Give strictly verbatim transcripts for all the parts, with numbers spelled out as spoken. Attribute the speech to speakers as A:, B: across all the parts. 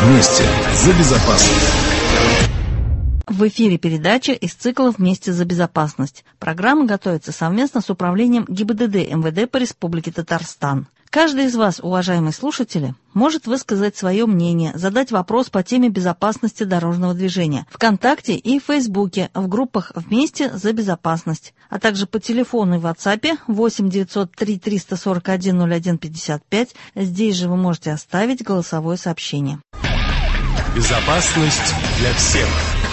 A: Вместе за безопасность.
B: В эфире передача из цикла «Вместе за безопасность». Программа готовится совместно с Управлением ГИБДД эм вэ дэ по Республике Татарстан. Каждый из вас, уважаемые слушатели, может высказать свое мнение, задать вопрос по теме безопасности дорожного движения ВКонтакте и Фейсбуке в группах «Вместе за безопасность», а также по телефону и в WhatsApp восемь девятьсот три триста сорок один ноль один пятьдесят пять. Здесь же вы можете оставить голосовое сообщение.
C: Безопасность для всех.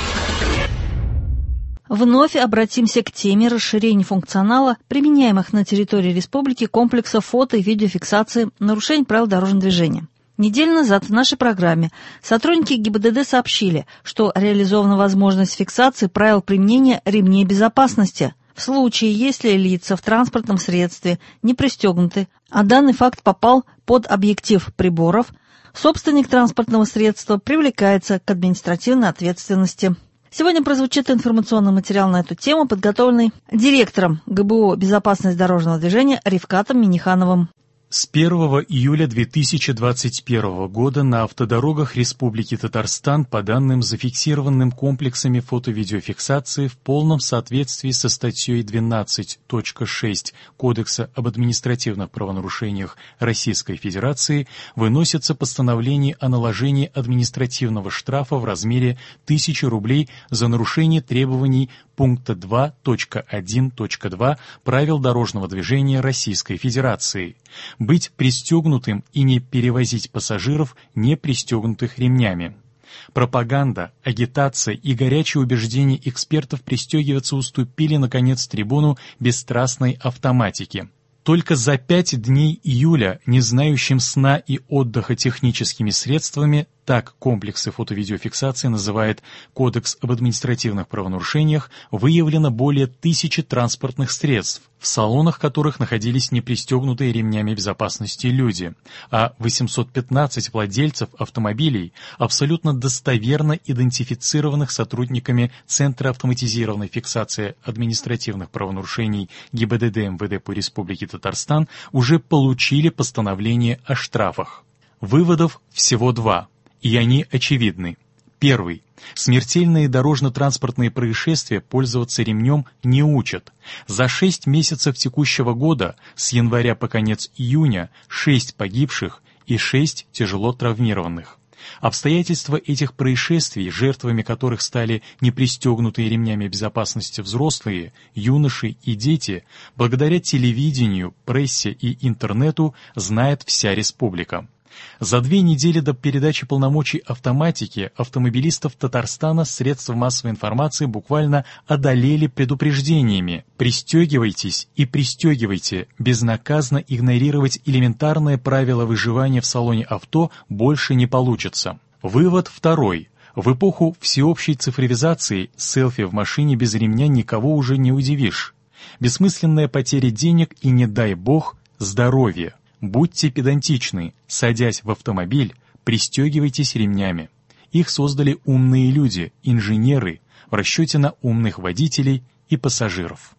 B: Вновь обратимся к теме расширения функционала, применяемых на территории республики комплексов фото- и видеофиксации нарушений правил дорожного движения. Неделю назад в нашей программе сотрудники ГИБДД сообщили, что реализована возможность фиксации правил применения ремней безопасности в случае, если лица в транспортном средстве не пристегнуты, а данный факт попал под объектив приборов, собственник транспортного средства привлекается к административной ответственности. Сегодня прозвучит информационный материал на эту тему, подготовленный директором гэ бэ о «Безопасность дорожного движения» Рифкатом Минихановым.
D: С первого июля две тысячи двадцать первого года на автодорогах Республики Татарстан по данным, зафиксированным комплексами фото-видеофиксации в полном соответствии со статьей двенадцать точка шесть Кодекса об административных правонарушениях Российской Федерации, выносится постановление о наложении административного штрафа в размере тысячи рублей за нарушение требований пункта два точка один точка два правил дорожного движения Российской Федерации. Быть пристегнутым и не перевозить пассажиров, не пристегнутых ремнями. Пропаганда, агитация и горячие убеждения экспертов пристегиваться уступили, наконец, трибуну бесстрастной автоматики. Только за пять дней июля, не знающим сна и отдыха техническими средствами, так комплексы фото-видеофиксации называет Кодекс об административных правонарушениях, выявлено более тысячи транспортных средств, в салонах которых находились непристегнутые ремнями безопасности люди, а восемьсот пятнадцать владельцев автомобилей, абсолютно достоверно идентифицированных сотрудниками Центра автоматизированной фиксации административных правонарушений ГИБДД эм вэ дэ по Республике Татарстан, уже получили постановление о штрафах. Выводов всего два. И они очевидны. Первый. Смертельные дорожно-транспортные происшествия пользоваться ремнем не учат. За шесть месяцев текущего года, с января по конец июня, шесть погибших и шесть тяжело травмированных. Обстоятельства этих происшествий, жертвами которых стали непристегнутые ремнями безопасности взрослые, юноши и дети, благодаря телевидению, прессе и интернету знает вся республика. За две недели до передачи полномочий автоматики автомобилистов Татарстана средства массовой информации буквально одолели предупреждениями: «Пристегивайтесь и пристегивайте, безнаказанно игнорировать элементарное правило выживания в салоне авто больше не получится». Вывод второй. В эпоху всеобщей цифровизации селфи в машине без ремня никого уже не удивишь. Бессмысленная потеря денег и, не дай бог, здоровья. Будьте педантичны, садясь в автомобиль, пристегивайтесь ремнями. Их создали умные люди, инженеры, в расчете на умных водителей и пассажиров.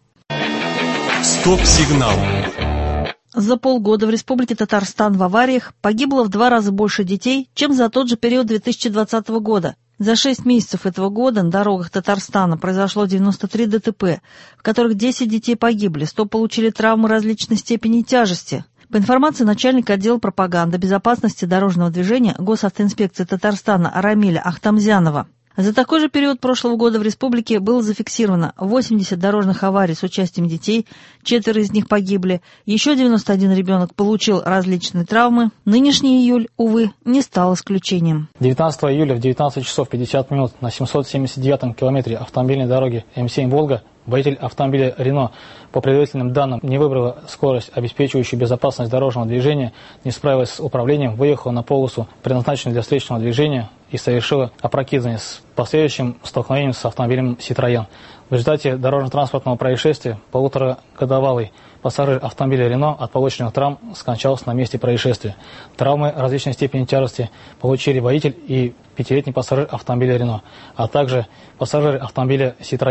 C: Стоп-сигнал.
B: За полгода в Республике Татарстан в авариях погибло в два раза больше детей, чем за тот же период две тысячи двадцатого года. За шесть месяцев этого года на дорогах Татарстана произошло девяносто три дэ тэ пэ, в которых десять детей погибли, сто получили травмы различной степени тяжести. По информации начальника отдела пропаганды безопасности дорожного движения Госавтоинспекции Татарстана Рамиля Ахтамзянова, за такой же период прошлого года в республике было зафиксировано восемьдесят дорожных аварий с участием детей, четверо из них погибли, еще девяносто один ребенок получил различные травмы. Нынешний июль, увы, не стал исключением.
E: девятнадцатого июля в девятнадцать часов пятьдесят минут на семьсот семьдесят девятом километре автомобильной дороги эм семь «Волга» водитель автомобиля «Рено» по предварительным данным не выбрала скорость, обеспечивающую безопасность дорожного движения, не справилась с управлением, выехала на полосу, предназначенную для встречного движения, и совершила опрокидывание с последующим столкновением с автомобилем «Ситроен». В результате дорожно-транспортного происшествия полуторагодовалый пассажир автомобиля «Рено» от полученных травм скончался на месте происшествия. Травмы различной степени тяжести получили водитель и пятилетний пассажир автомобиля «Рено», а также пассажиры автомобиля «Ситроен».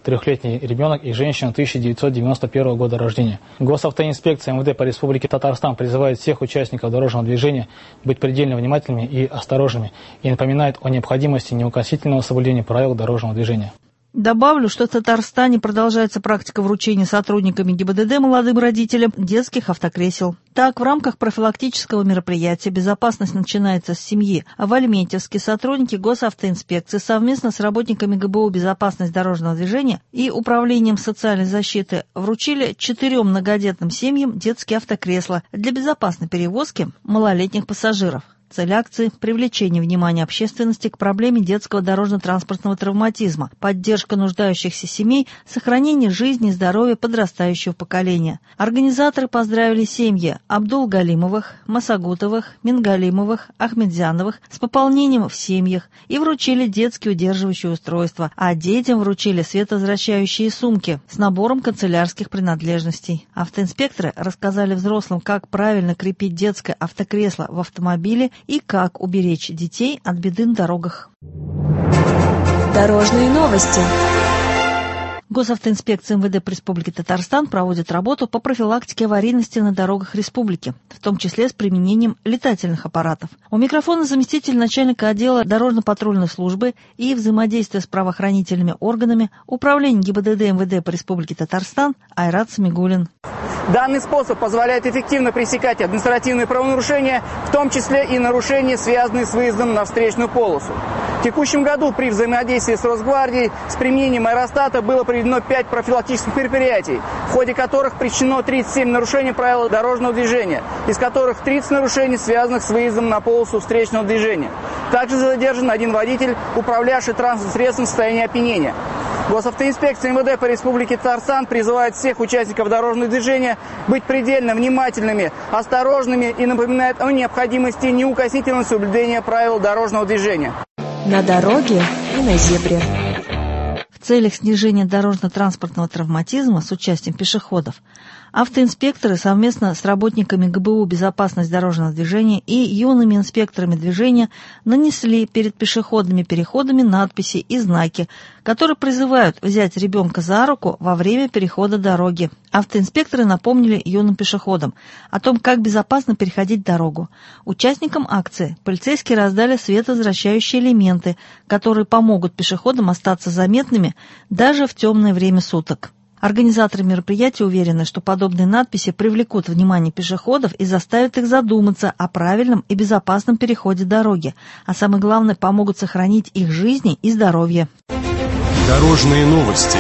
E: трехлетний ребенок и женщина тысяча девятьсот девяносто первого года рождения. Госавтоинспекция эм вэ дэ по Республике Татарстан призывает всех участников дорожного движения быть предельно внимательными и осторожными и напоминает о необходимости неукоснительного соблюдения правил дорожного движения.
B: Добавлю, что в Татарстане продолжается практика вручения сотрудниками гэ и бэ дэ дэ молодым родителям детских автокресел. Так, в рамках профилактического мероприятия «Безопасность начинается с семьи» в Альметьевске сотрудники госавтоинспекции совместно с работниками гэ бэ о «Безопасность дорожного движения» и Управлением социальной защиты вручили четырем многодетным семьям детские автокресла для безопасной перевозки малолетних пассажиров. Цель акции – привлечение внимания общественности к проблеме детского дорожно-транспортного травматизма, поддержка нуждающихся семей, сохранение жизни и здоровья подрастающего поколения. Организаторы поздравили семьи Абдул-Галимовых, Масагутовых, Мингалимовых, Ахмедзяновых с пополнением в семьях и вручили детские удерживающие устройства, а детям вручили световозвращающие сумки с набором канцелярских принадлежностей. Автоинспекторы рассказали взрослым, как правильно крепить детское автокресло в автомобиле и как уберечь детей от беды на дорогах.
C: Дорожные новости.
B: Госавтоинспекция эм вэ дэ по Республике Татарстан проводит работу по профилактике аварийности на дорогах республики, в том числе с применением летательных аппаратов. У микрофона заместитель начальника отдела дорожно-патрульной службы и взаимодействия с правоохранительными органами Управления гэ и бэ дэ дэ эм вэ дэ по Республике Татарстан Айрат Самигуллин.
F: Данный способ позволяет эффективно пресекать административные правонарушения, в том числе и нарушения, связанные с выездом на встречную полосу. В текущем году при взаимодействии с Росгвардией с применением аэростата было проведено пять профилактических мероприятий, в ходе которых пресечено тридцать семь нарушений правил дорожного движения, из которых тридцать нарушений, связанных с выездом на полосу встречного движения. Также задержан один водитель, управлявший транспортным средством в состоянии опьянения. Госавтоинспекция эм вэ дэ по Республике Татарстан призывает всех участников дорожного движения быть предельно внимательными, осторожными и напоминает о необходимости неукоснительного соблюдения правил дорожного движения.
C: На дороге и на зебре.
B: В целях снижения дорожно-транспортного травматизма с участием пешеходов автоинспекторы совместно с работниками гэ бэ о «Безопасность дорожного движения» и юными инспекторами движения нанесли перед пешеходными переходами надписи и знаки, которые призывают взять ребенка за руку во время перехода дороги. Автоинспекторы напомнили юным пешеходам о том, как безопасно переходить дорогу. Участникам акции полицейские раздали световозвращающие элементы, которые помогут пешеходам остаться заметными даже в темное время суток. Организаторы мероприятия уверены, что подобные надписи привлекут внимание пешеходов и заставят их задуматься о правильном и безопасном переходе дороги, а самое главное, помогут сохранить их жизни и здоровье.
A: Дорожные новости.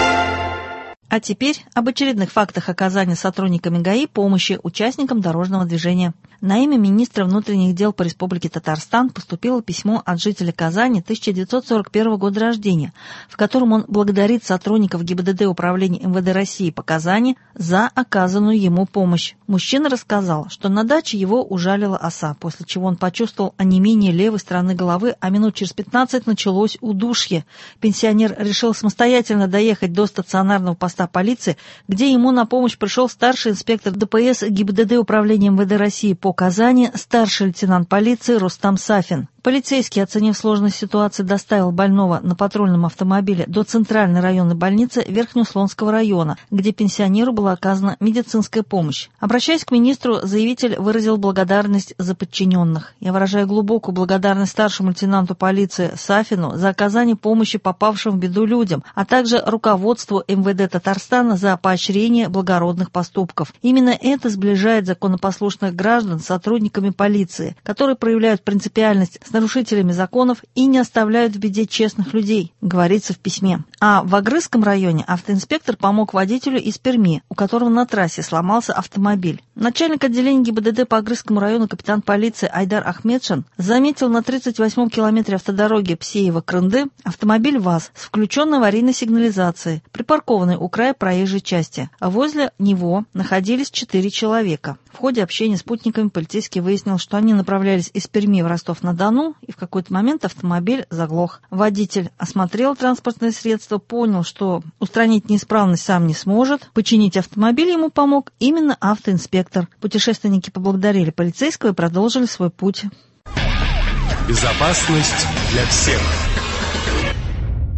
B: А теперь об очередных фактах оказания сотрудниками гэ а и помощи участникам дорожного движения. На имя министра внутренних дел по Республике Татарстан поступило письмо от жителя Казани тысяча девятьсот сорок первого года рождения, в котором он благодарит сотрудников гэ и бэ дэ дэ Управления эм вэ дэ России по Казани за оказанную ему помощь. Мужчина рассказал, что на даче его ужалила оса, после чего он почувствовал онемение левой стороны головы, а минут через пятнадцать началось удушье. Пенсионер решил самостоятельно доехать до стационарного поста полиции, где ему на помощь пришел старший инспектор дэ пэ эс гэ и бэ дэ дэ Управления эм вэ дэ России по Казани, старший лейтенант полиции Рустам Сафин. Полицейский, оценив сложность ситуации, доставил больного на патрульном автомобиле до центральной районной больницы Верхнеуслонского района, где пенсионеру была оказана медицинская помощь. Обращаясь к министру, заявитель выразил благодарность за подчиненных. Я выражаю глубокую благодарность старшему лейтенанту полиции Сафину за оказание помощи попавшим в беду людям, а также руководству эм вэ дэ Татарстана за поощрение благородных поступков. Именно это сближает законопослушных граждан с сотрудниками полиции, которые проявляют принципиальность с нарушителями законов и не оставляют в беде честных людей, говорится в письме. А в Агрызском районе автоинспектор помог водителю из Перми, у которого на трассе сломался автомобиль. Начальник отделения гэ и бэ дэ дэ по Агрызскому району капитан полиции Айдар Ахмедшин заметил на тридцать восьмом километре автодороги Псеево-Крынды автомобиль ВАЗ с включенной аварийной сигнализацией, припаркованный у края проезжей части. А возле него находились четыре человека. В ходе общения с спутниками полицейский выяснил, что они направлялись из Перми в Ростов-на-Дону, и в какой-то момент автомобиль заглох. Водитель осмотрел транспортное средство, понял, что устранить неисправность сам не сможет. Починить автомобиль ему помог именно автоинспектор. Путешественники поблагодарили полицейского и продолжили свой путь.
A: Безопасность для всех.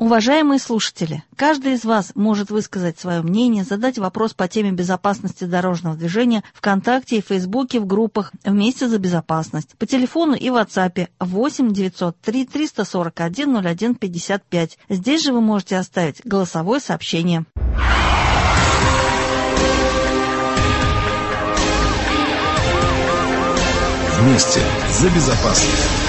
B: Уважаемые слушатели, каждый из вас может высказать свое мнение, задать вопрос по теме безопасности дорожного движения ВКонтакте и Фейсбуке в группах «Вместе за безопасность» по телефону и в WhatsApp восемь девятьсот три триста сорок один ноль один пятьдесят пять. Здесь же вы можете оставить голосовое сообщение.
G: Вместе за безопасность.